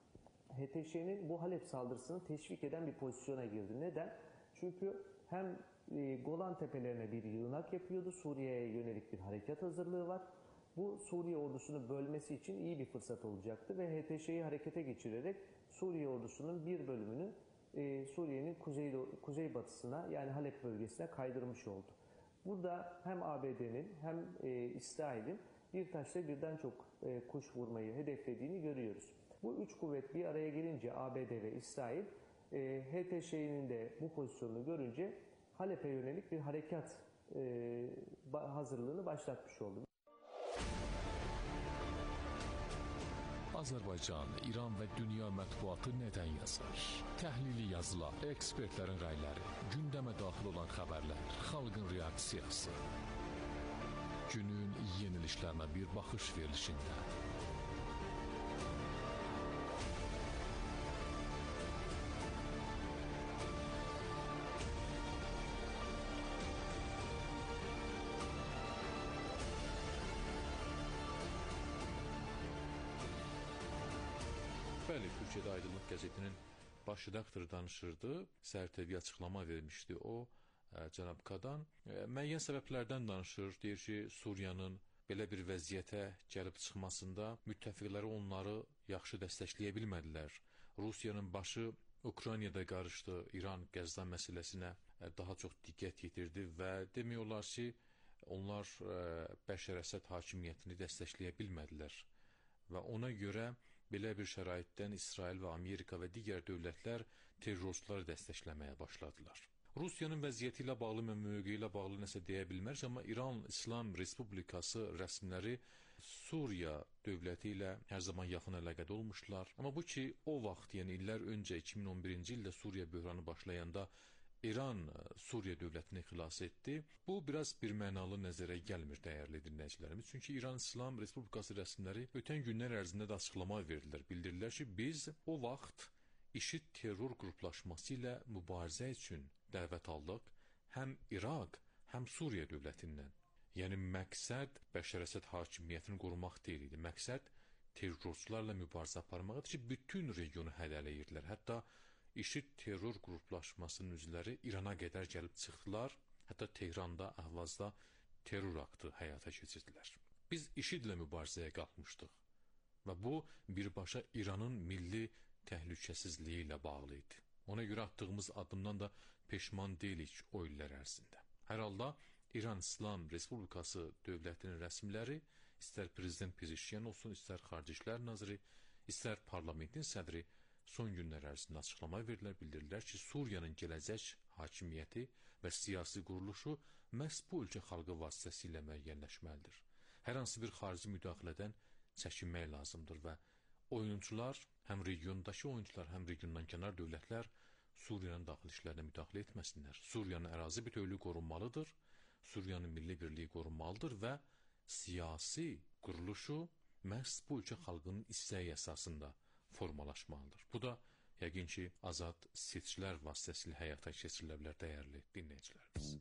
HTŞ'nin bu Halep saldırısını teşvik eden bir pozisyona girdi. Neden? Çünkü hem Golan Tepelerine bir yığınak yapıyordu, Suriye'ye yönelik bir harekat hazırlığı var. Bu Suriye ordusunu bölmesi için iyi bir fırsat olacaktı ve HTŞ'yi harekete geçirerek Suriye ordusunun bir bölümünü Suriye'nin kuzeybatısına, yani Halep bölgesine kaydırmış oldu. Burada hem ABD'nin hem İsrail'in bir taşla birden çok kuş vurmayı hedeflediğini görüyoruz. Bu üç kuvvet bir araya gelince ABD ve İsrail, HTŞ'nin de bu pozisyonunu görünce Halep'e yönelik bir harekat hazırlığını başlatmış oldu. Azərbaycan, İran və dünya mətbuatı nədən yazar? Təhlili yazılar, ekspertlərin rəyləri, gündəmə daxil olan xəbərlər, xalqın reaksiyası. Günün yenilişlərinə bir baxış verilişində. Bəli, Türkiyədə Aydınlıq qəzetinin baş redaktoru danışırdı, sərtəvi açıqlama vermişdi o, cənab Kadan. Müəyyən səbəblərdən danışır, deyir ki, Suriyanın belə bir vəziyyətə gəlib çıxmasında müttəfiqləri onları yaxşı dəstəkləyə bilmədilər. Rusiyanın başı Ukraynada qarışdı, İran Qəzza məsələsinə daha çox diqqət yetirdi və demək olar ki, onlar Bəşər Əsəd hakimiyyətini dəstəkləyə bilmədilər və ona görə belə bir şəraitdən İsrail və Amerika və digər dövlətlər terrorçuları dəstəkləməyə başladılar. Rusiyanın vəziyyəti ilə bağlı və mövqeyi ilə bağlı nəsə deyə bilmərik, amma İran İslam Respublikası rəsmiləri Suriya dövləti ilə hər zaman yaxın əlaqədə olmuşlar. Amma bu ki, o vaxt, yəni illər öncə 2011-ci ildə Suriya böhranı başlayanda İran Suriya dövlətini xilas etdi. Bu biraz birmənalı nəzərə gəlmir, dəyərli dinləyicilərimiz. Çünki İran İslam Respublikası rəsmiləri ötən günlər ərzində də açıqlama verdilər. Bildirdilər ki, biz o vaxt IŞİD terror qruplaşması ilə mübarizə üçün dəvət aldıq, həm İraq, həm Suriya dövlətindən. Yəni məqsəd Bəşər Əsəd hakimiyyətini qorumaq deyil idi. Məqsəd terrorçularla mübarizə aparmaqdır ki, bütün regionu hədələyirdilər. Hətta IŞİD terror qruplaşmasının üzvləri İrana qədər gəlib çıxdılar. Hətta Tehranda, Əhvazda terror aktı həyata keçirdilər. Biz IŞİD-lə mübarizəyə qalxmışdıq və bu birbaşa İranın milli təhlükəsizliyi ilə bağlı idi. Ona görə atdığımız addımdan da peşman deyilik o illər ərzində. Hər halda İran İslam Respublikası dövlətinin rəsmiləri, istər prezident Pezeşkiyan olsun, istər Xarici İşlər naziri, istər parlamentin sədri son günlər ərzində açıqlama verdilər, bildirdilər ki, Suriyanın gələcək hakimiyyəti və siyasi quruluşu məhz bu ölkə xalqı vasitəsilə müəyyənləşməlidir. Hər hansı bir xarici müdaxilədən çəkinmək lazımdır və oyuncular, həm regiondakı oyuncular, həm regiondan kənar dövlətlər Suriyanın daxili işlərinə müdaxilə etməsinlər. Suriyanın ərazi bütövlüyü qorunmalıdır, Suriyanın milli birliyi qorunmalıdır və siyasi quruluşu məhz bu ölkə xalqının istəyi əsasında formalaşmalıdır. Bu da yəqin ki, azad seçkilər vasitəsilə həyata keçirilə bilər, dəyərli dinləyicilərimiz.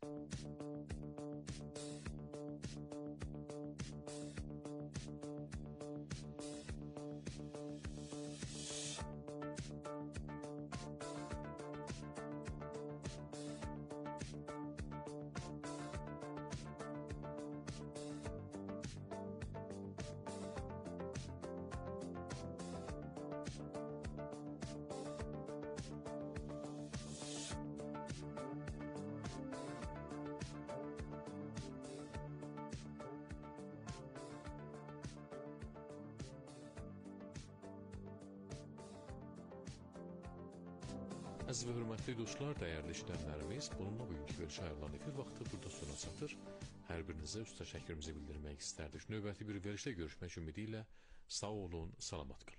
Əziz və hörmətli dostlar, dəyərli işlənlərimiz, bununla bugünkü verilişə ayrılan efir vaxtı burada sona çatır. Hər birinizə usta təşəkkürümüzü bildirmək istərdik. Növbəti bir verilişdə görüşmək ümidi ilə sağ olun, salamat qalın.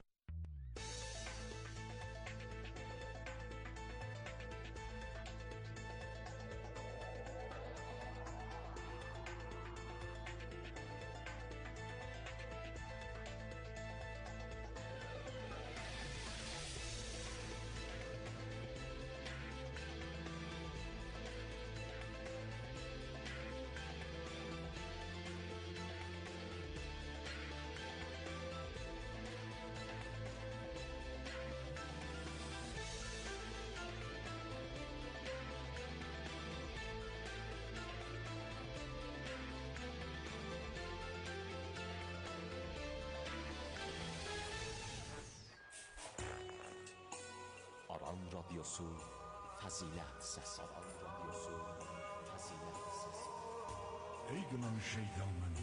Aran radyosu fazilet sesi. Aran radyosu fazilet sesi. Ey gınan şeytanın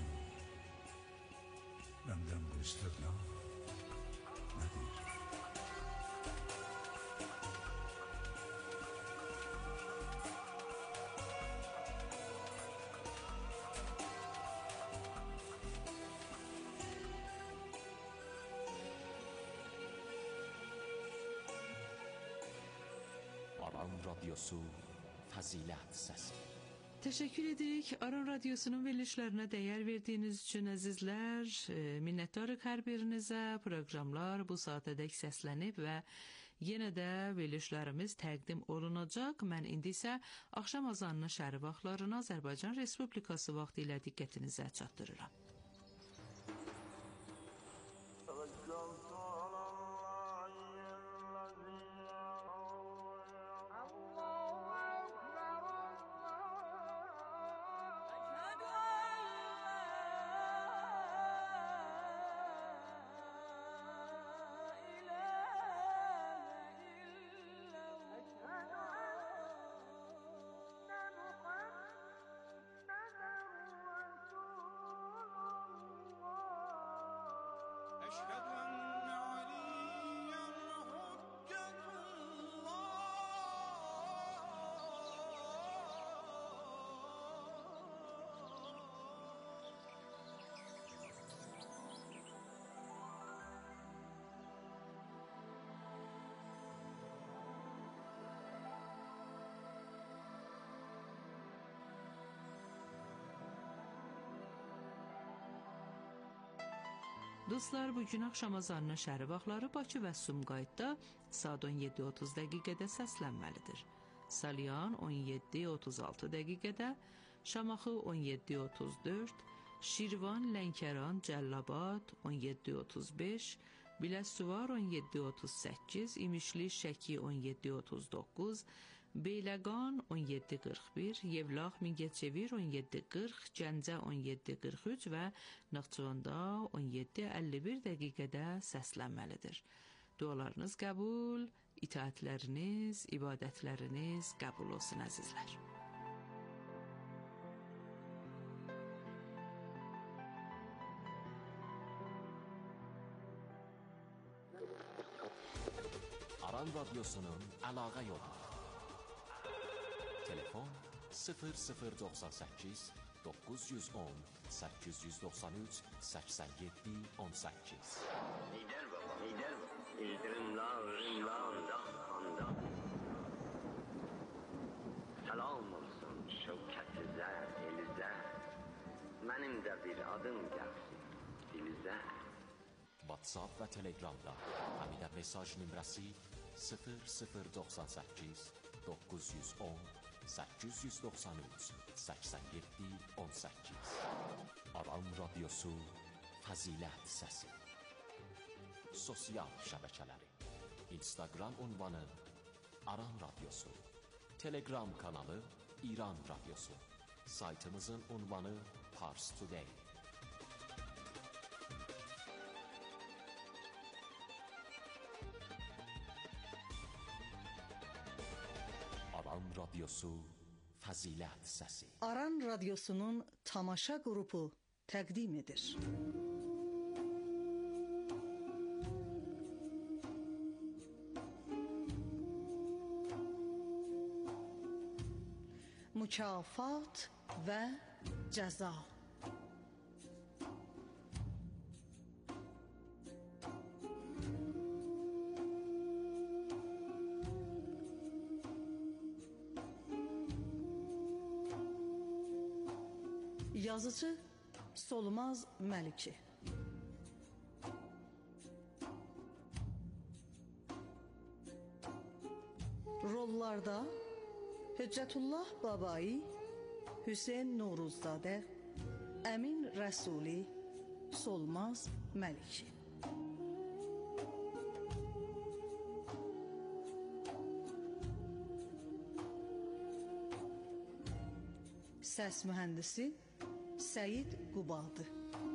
benden bu istirna nedir? Aran radyosu fazilet sesi. Teşekkür edirik. Aran Radyosu'nun verilişlerine değer verdiğiniz için əzizlər. Minnətdarıq hər birinizə. Proqramlar bu saatədək səslənib və yenə də verilişlərimiz təqdim olunacaq. Mən indi isə axşam azanının şəhəri vaxtlarını Azərbaycan Respublikası vaxtı ilə diqqətinizə çatdırıram. Dostlar, bugün axşam azanının şəhri vaxtları Bakı və Sumqayıtda saat 17:30 dəqiqədə səslənməlidir. Salyan 17:36 dəqiqədə, Şamaxı 17:34, Şirvan, Lənkəran, Cəllabad 17:35, Biləsuvar 17:38, İmişli, Şəki 17:39, Beyləqan 17:41, Yevlax, Mingəçevir 17:40, Gəncə 17:43 və Naxçıvanda 17:51 dəqiqədə səslənməlidir. Dualarınız qəbul, itaətləriniz, ibadətləriniz qəbul olsun əzizlər. Aran Radyosu'nun əlaqə yolu. Telefon 0098 910 893 87 18. Lider baba, lider baba. İldirimler handa. Salam olsun şevketize, elize. Benim de bir adım gelsin dilize. WhatsApp və Telegramda həmidə mesaj nömrəsi 0098 910 893 87 18. Aran Radyosu Fəzilət Səsi. Sosial şəbəkələri: Instagram ünvanı Aran Radyosu, Telegram kanalı İran Radyosu, saytımızın ünvanı Pars Today. Aran Radyosu Fəzilət Səsi. Aran Radyosu'nun tamaşa grubu təqdim edir. Mükafat və cəza. Yazıcı Solmaz Məliki. Rollarda Hüccətullah Babai, Hüseyn Nuruzzadə, Əmin Rəsuli, Solmaz Məliki. Səs mühəndisi Səid Qubadı.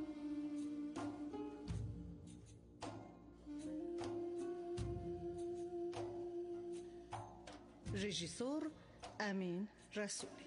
Rejissor Əmin Rəsuli.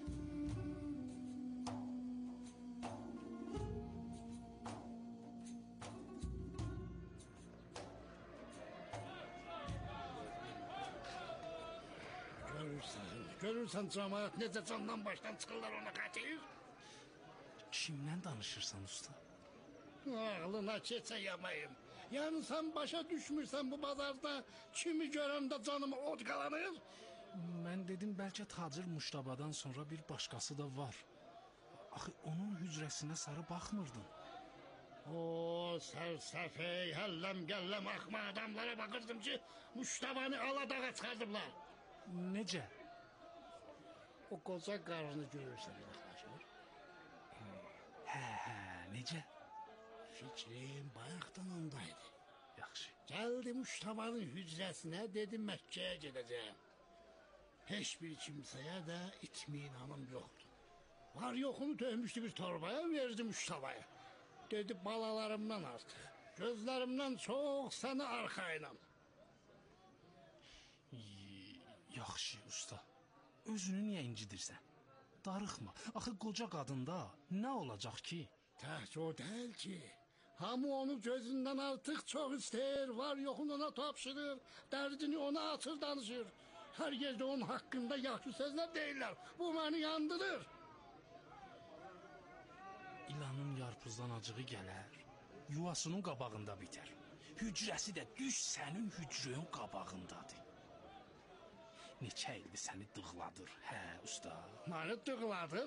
Görürsən cəmaət necə candan başdan çıxırlar ona qatil? Kimdən danışırsan usta? Ağlına keçə yamayım. Yəni sən başa düşmürsən bu bazarda kimi görəndə canıma od qalanır? Mən dedim bəlkə Tacir Muştabadan sonra bir başqası da var. Axı onun hücrəsinə sarı baxmırdın. O sərsəfey, həlləm gəlləm axma adamlara baxırdım ki, Muştabanı aladağa çıxardıblar. Necə? O qoca qarını görürsən yaxlaşır. Hə, necə? Fikrim bayaqdan ondaydı. Yaxşı. Gəldi Muştabanın hücrəsinə, dedi Məkkəyə gedəcəyəm. Heç bir kimsəyə də itminanım yoxdur. Var yoxunu dövmüşdü bir torbaya, verdi Muştabaya. Dedi balalarımdan artıq, gözlərimdən çox səni arxayınam. Yaxşı usta, özünü niyə incidirsən? Darıxma, axı qoca qadında nə olacaq ki? Təhc o deyil ki, hamı onu gözündən artıq çox istəyir, var yoxunu ona tapşırır, dərdini ona açır danışır. Hər yerdə onun haqqında yaxşı sözlər deyirlər, bu məni yandırır. İlanın yarpuzdan acığı gələr, yuvasının qabağında bitər. Hücrəsi də düz sənin hücrəyin qabağındadır. neçə ildir səni dığladır, hə usta? Məni dıqladır.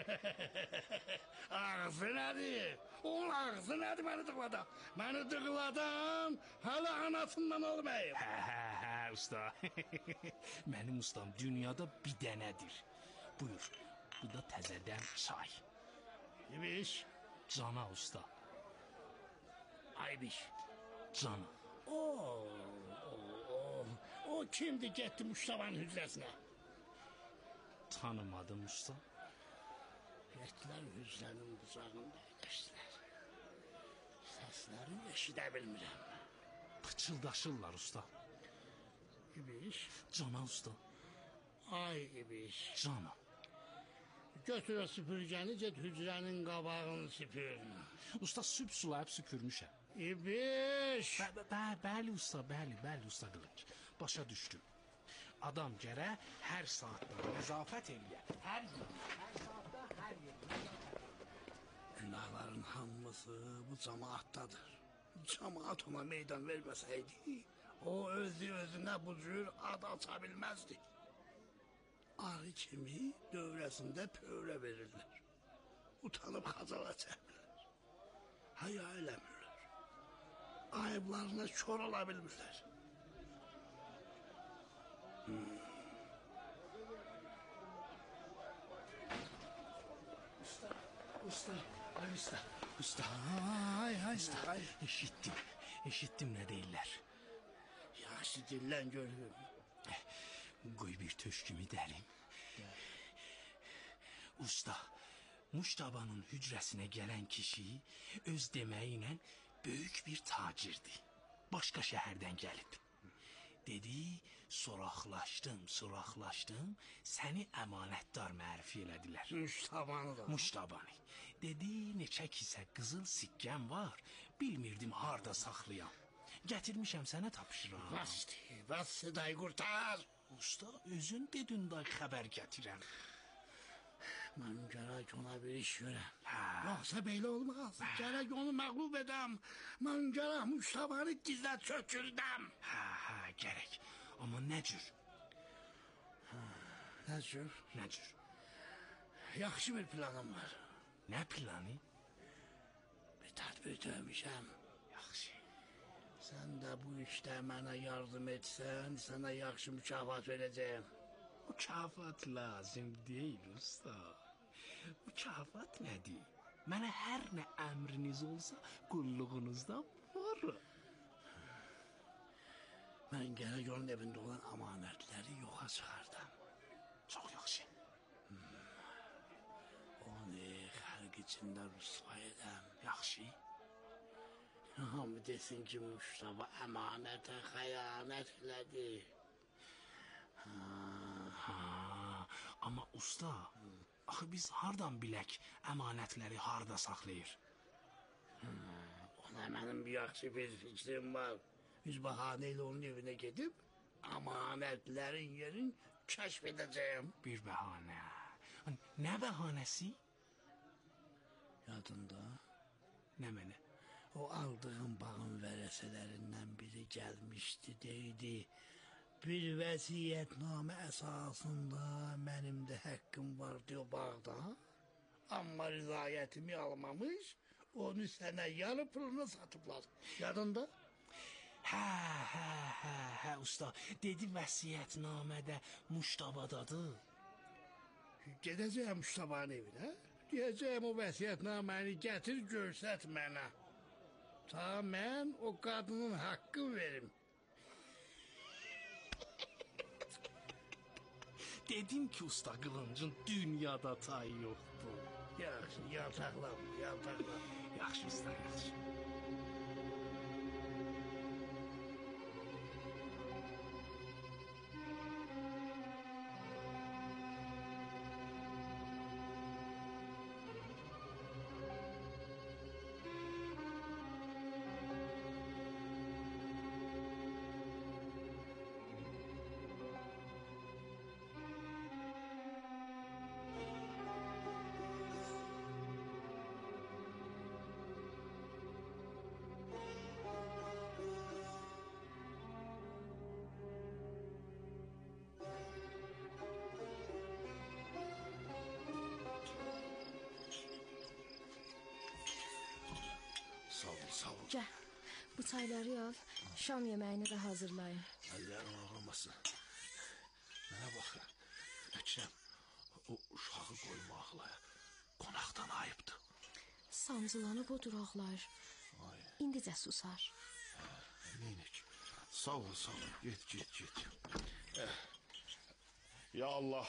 Ağzı nədir? Onun ağzı nədir məni dıqladan? Məni dıqladan hələ anasından olmayıb. Hə, usta. Mənim ustam dünyada bir dənədir. Buyur, bu da təzədən çay. İbiş. Cana usta. Aybiş. Cana. O kimdir getdi Muştabanın hücrəsinə? Tanımadım usta. Getdilər hücrənin bucağında əyləşdilər. Səslərini eşidə bilmirəm. Pıçıldaşırlar usta. İbiş. Cana usta. Ay İbiş. Cana. Götür o süpürgəni, get hücrənin qabağını süpür. Usta süp sulayıb süpürmüşəm. İbiş. Bəli usta, bəli usta Qılınc. Başa düşdüm. Adam gərək hər saatda nəzafət eləyə. Hər saatda, hər yerdə. Günahların hamısı bu cemaatdadır. Cemaat ona meydan verməsəydi, o özünə bu cür ad aça bilməzdi. Arı kimi dövrəsində pövrə verirlər. Utanıb xacala çəkmirlər. Haya eləmirlər. Ayıblarına kör ola bilmirlər. Usta. Ay. Eşitdim nə deyirlər. Yaxşı dillən görürüm. Qoy bir töşkümü dərim. Usta, Muştabanın hücrəsinə gələn kişi öz deməyi ilə böyük bir tacirdir. Başqa şəhərdən gəlib. Dedi, soraqlaşdım, səni əmanətdar mərifə elədilər. Muştabanı da. Muştabanı. Dedi, neçə kisə qızıl sikkəm var, bilmirdim harda saxlayam. Gətirmişəm sənə tapşırım. Basti, day qurtar. Usta, özün dedin day xəbər gətirəm. Mən gərək ona bir iş görəm. Yoxsa belə olmaz. Gərək onu məğlub edəm. Mən gərək Muştabanı gizlət çöküldəm. Gərək. Amma nə cür? Nə cür? Yaxşı bir planım var. Nə planı? Bir tədbir dövmüşəm. Yaxşı. Sən də bu işdə mənə yardım etsən, sənə yaxşı mükafat verəcəyim. Mükafat lazım deyil usta. Mükafat nədir? Mənə hər nə əmriniz olsa qulluğunuzdan varım. Mən gərək onun evində olan amanətləri yoxa çıxardım. Çox yaxşı. Onu xalq içində rüsva edəm. Yaxşı. Hamı desin ki, Muştaba əmanətə xəyanət elədi. Amma usta, axı biz hardan bilək əmanətləri harda saxlayır? Ona mənim bir yaxşı bir fikrim var. Biz bahanə ilə onun evinə gedib, əmanətlərin yerin kəşf edəcəyim. Bir bəhanə. Nə bəhanəsi? Yadında. Nə mənə? O aldığım bağın vərəsələrindən biri gəlmişdi, deydi. Bir vəsiyyətnamə əsasında mənim də haqqım var diyor bağda. Amma rizayətimi almamış, onu sənə yarı puluna satıblar. Yadında? Hə, usta. Dedi vəsiyyətnamədə Muştabadadır. Gedəcəyəm Muştabanın evinə. Deyəcəyim o vəsiyyətnaməni gətir, görsət mənə. Ta mən o qadının haqqı verim. Dedim ki usta Qılıncın dünyada tayı yoxdur. Yaxşı, yaltaqlam. Yaxşı usta, yaxşı. Gəl, bu çayları al, şam yeməyini də hazırlayın. Əllərim ağrımasın. Mənə bax, Əkrəm, o uşağı qoymaqla qonaqdan ayıbdır. Sancılanıb o duraqlar. İndicə susar. Neynik? Sağ ol, sağ ol. Get. Ya Allah.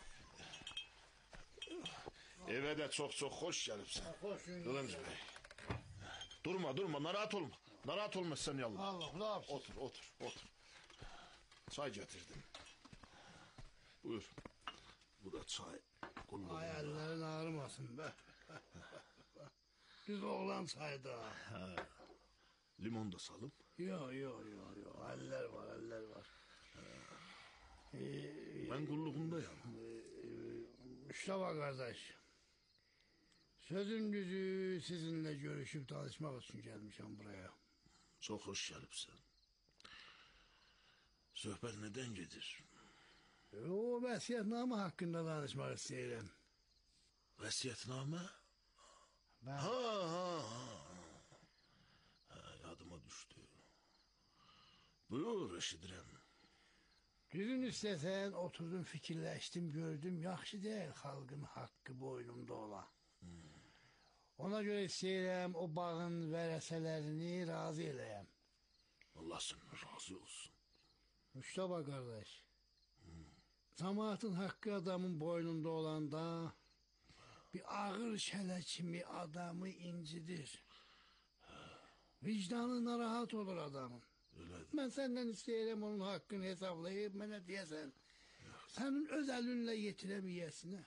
Eve de çok hoş gelipsin. Kılınç Bey. Durma, narahat olma. Narahat olma sen ya Allah. Allah, ne yapsın? Otur. Çay getirdim. Buyur. Bu da çay. Ay ellerin ağrımasın be. Düz oğlan çayı da. Limon da salım. Yok. Eller var. Ben kulluğundayım. Mustafa kardeş. Sözün düzü sizinle görüşüp tanışmak için gelmişim buraya. Çok hoş gelipsin. Söhbet neden gelir? O vəsiyyətnamə hakkında danışmak istedim. Vəsiyyətnamə? Ha. Yadıma düştü. Buyur eşidirəm. Düzün istesen oturdum fikirleştim gördüm yaxşı değil halkın hakkı boynumda olan. Ona göre istəyirəm o bağın vərəsələrini razı eləyəm. Allah senden razı olsun. Mustafa kardeş. Cemaatın hakkı adamın boynunda olanda bir ağır şələ kimi adamı incidir. Vicdanı narahat olur adamın. Ben senden istəyirəm onun hakkını hesaplayıp mənə deyəsən. Senin öz elinle yetiremeyesine.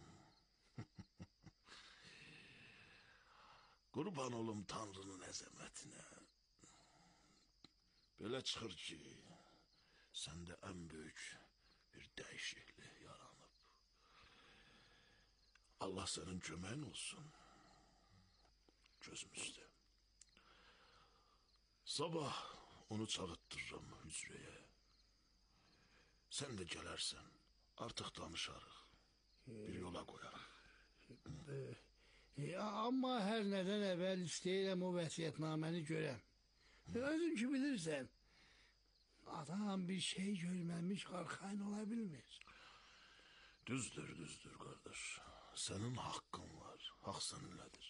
Kurban olum Tanrı'nın əzəmətinə. Belə çıxır ki, səndə ən böyük bir dəyişiklik yaranıb. Allah sənin köməyin olsun. Gözüm üstə. Sabah onu çağıttırıram hücrəyə. Sən də gələrsən, artıq danışarıq. Bir yola qoyarıq. Amma hər nədən əvvəl istəyirəm o vəsiyyətnaməni görəm. Özün ki bilirsən, adam bir şey görməmiş arxayın ola bilmir. Düzdür qardaş. Sənin haqqın var, haqq səninlədir.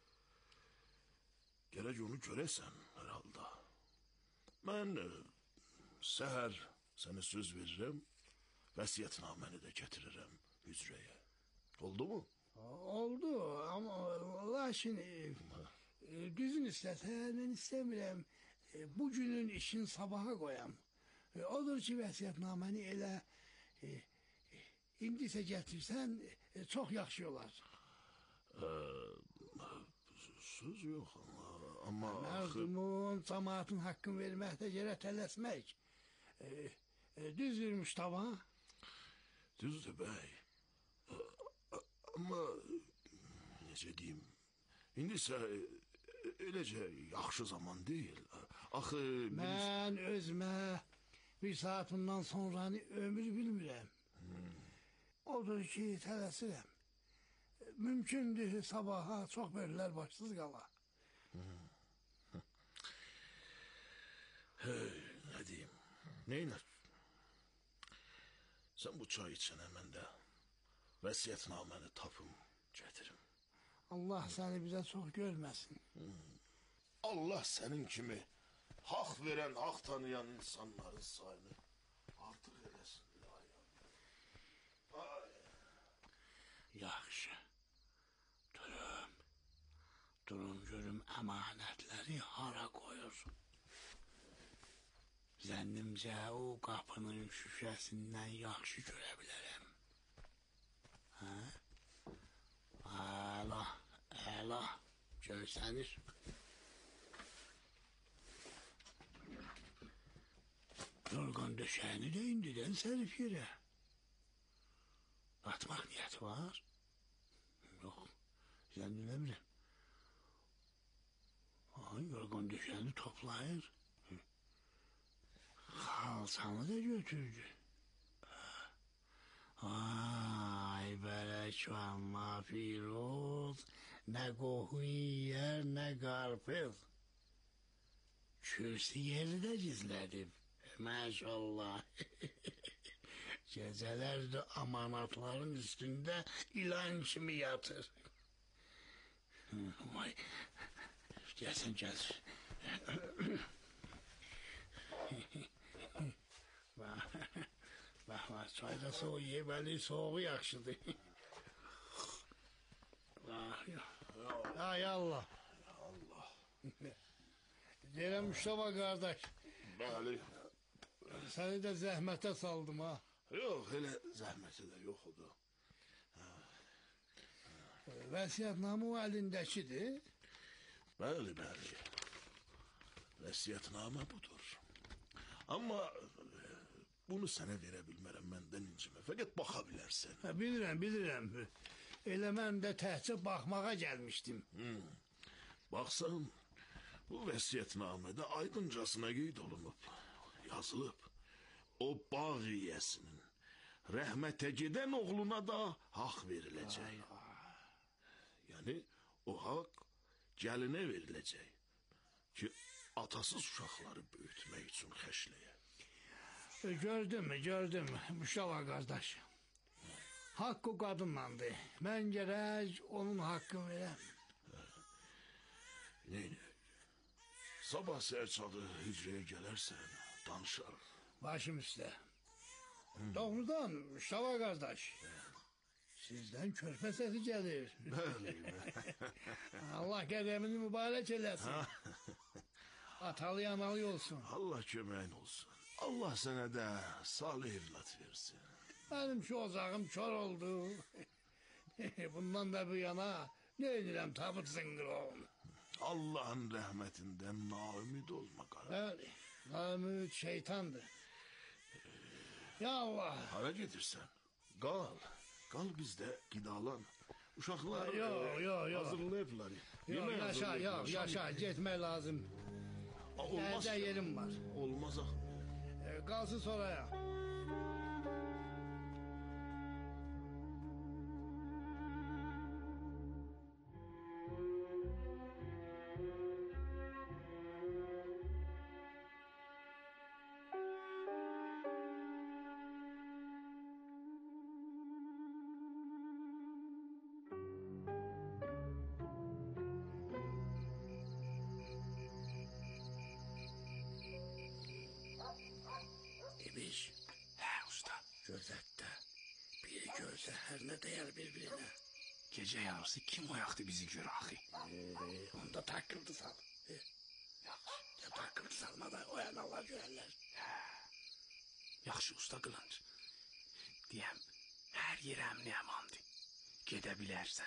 Gərək onu görəsən hər halda. Mən səhər sənə söz verirəm, vəsiyyətnaməni də gətirirəm hücrəyə. Oldu mu? Oldu ama lakin düzün istəsən mən istəmirəm bugünün işin sabaha qoyam. Odur ki vəsiyyətnaməni elə indisə gətirsən çox yaxşı olar. Söz yox amma mərdumun cemaatın haqqını verməkdə gərək tələsmək. Düzdür Mustafa? Düzdür bəy. Amma necə deyim, indisə eləcə yaxşı zaman deyil. Axı mən özümə bir saat bundan sonranı ömür bilmirəm. Odur ki tələsirəm. Mümkündür sabaha çox bölülər başsız qala. Nə deyim, neynər? Sən bu çay içənə mən də vəsiyyətnaməni tapım, gətirim. Allah səni bizə çox görməsin. Allah sənin kimi haqq verən, haqq tanıyan insanların sayını artıq eləsin. Yaxşı. Durun görüm əmanətləri hara qoyursun. Zənnimcə o qapının şüşəsindən yaxşı görə bilərəm. Əla, görsənir. Yorğan döşəyini də indidən sərif yerə. Atmaq niyyəti var? Yox, zənn eləmirəm. Yorğan döşəyini toplayır. Xalçanı da götürdü. Ay bərək vəmma firuz, nə qohun yiyər, nə qarpız. Kürsü yeri de gizledim. Maşallah. Geceler amanatların üstünde ilan kimi yatır. Vay. Gelsin gelsin. Bak çay da soğuk yeməli soğuğu yaxşıdır. Ay Allah. Deyirəm Mustafa qardaş. Bəli. Səni də zəhmətə saldım ha. Yox, elə zəhməti də yoxdur. Vəsiyyətnamə o əlindəkidir. Bəli, bəli. Vəsiyyətnamə budur. Amma bunu sənə verə bilmərəm, məndən incimə. Fəqət baxa bilərsən. Bilirəm. Elə mən də təhcə baxmağa gəlmişdim. Baxsan, bu vəsiyyətnamədə aydıncasına qeyd olunub, yazılıb. O bağ yiyəsinin rəhmətə gedən oğluna da haqq veriləcək. Yəni, o haqq gəlinə veriləcək ki, atasız uşaqları böyütmək üçün xəşləyə. Gördüm, Mustafa qardaş. Haqq o qadınlandı. Mən gərək onun haqqını verəm. Neyini? Sabah səhər hücrəyə gələrsən, danışarıq. Başım üstə. Doğrudan, Mustafa qardaş. Sizdən körpə səsi gəlir. Bəli. Allah qədəmini mübarək eləsin. Atalı analı olsun. Allah köməyin olsun. Allah sənə də salih evlat versin. Benim şu ocağım kör oldu. Bundan da bu yana ne edirəm tabut zıngır oğlum. Allah'ın rəhmətindən naümid olma qara. Bəli, naümid şeytandır. Ya Allah. Hara gedirsən? Qal bizdə qidalan. Uşaqlar Yok. hazırlayıblar. Yok, yaşa, getmək lazım. Olmaz. Nerede yerim var? Olmaz axı. Qalsın sonraya. Ne değer birbirine. Gece yarısı kim oyaqdı bizi gör axı? Onda takıldı sal. Ya takıldı salmadan oyanarlar görərlər. Yaxşı usta qılınc. Deyəm, hər yer əmni əmandır. Gedə bilərsən.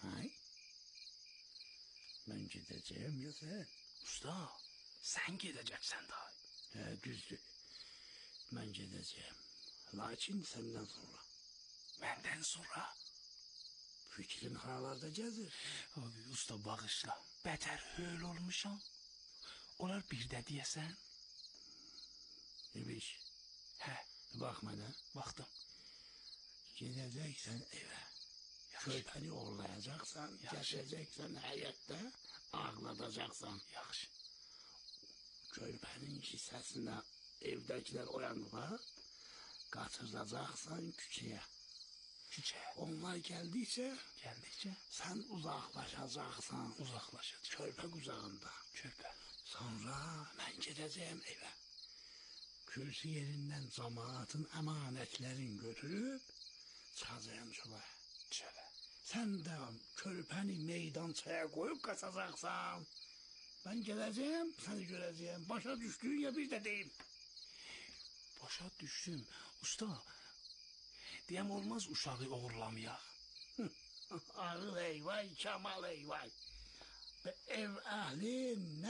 Mən gedəcəyəm ya sən? Usta, sən gedəcəksən daha. Düzdür. Mən gedəcəyəm. Lakin səndən sonra. Məndən sonra? Fikrin haralarda gəzir. Usta bağışla, bətər höl olmuşam. Olar bir də deyəsən? İbiş. Bax mənə. Baxdım. Gedəcəksən evə. Körpəni oğurlayacaqsan, gətirəcəksən həyətdə, ağladacaqsan. Yaxşı. Körpənin hissəsinə evdəkilər oyanıqlar, qatıracaqsan küçəyə. Onlar gəldikcə sən uzaqlaşacaqsan. Körpə qucağında. Sonra mən gedəcəyəm evə. Kürsü yerindən cəmaatın əmanətlərini götürüb çıxacağım çölə. Sən də körpəni meydançaya qoyub qaçacaqsan. Mən gələcəyəm, səni görəcəyəm. Başa düşdüyün ya bir də deyim. Başa düşdüm. Usta, deyəm olmaz uşağı oğurlamayaq. Ağıl eyvay, Kemal eyvay. Ev əhli nə